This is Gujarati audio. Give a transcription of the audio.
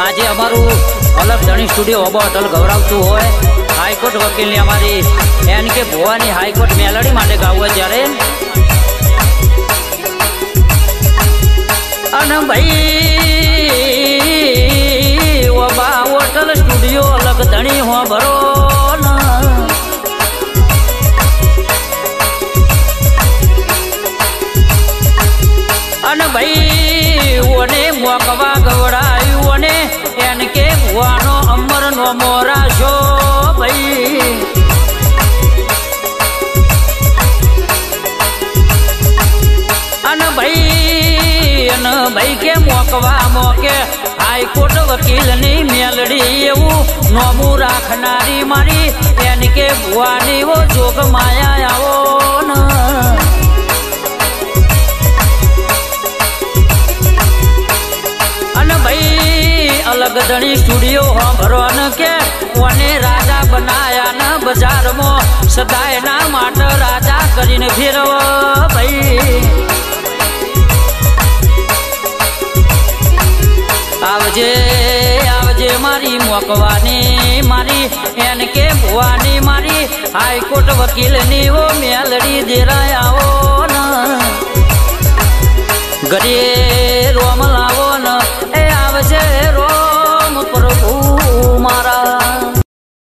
આજે અમારું અલગ ધણી સ્ટુડિયો ઓબો હોટલ ગૌરવતું હોય હાઈકોર્ટ વકીલની અમારી એન કે ભુવાની હાઈકોર્ટ મેલડી માટે ગાવું હોય ત્યારે અને ભાઈ ઓબા હોટલ સ્ટુડિયો અલગ ધણી હો ભરો અને ભાઈ ઓને મોકવા ગવડાયું અને એન કે ભુવાનો અમર નો મોરાશો ભાઈ અને ભાઈ કે મોકવા મોકે હાઈકોર્ટ વકીલની મેલડી એવું નોમું રાખનારી મારી એન કે ભુવાની ઓ જોગ માયા આવો ને અલગ ધણી સ્ટુડિયો હોભરો ને કે કોને રાજા બનાયા ને બજારમાં સદાય ના માટે રાજા કરીને ફેરવ ભાઈ આવજે આવજે મારી મોકવાની મારી એન કે ભુવાની મારી હાઈકોર્ટ વકીલની ઓ મેલડી દેરાય આવો ને ઘરે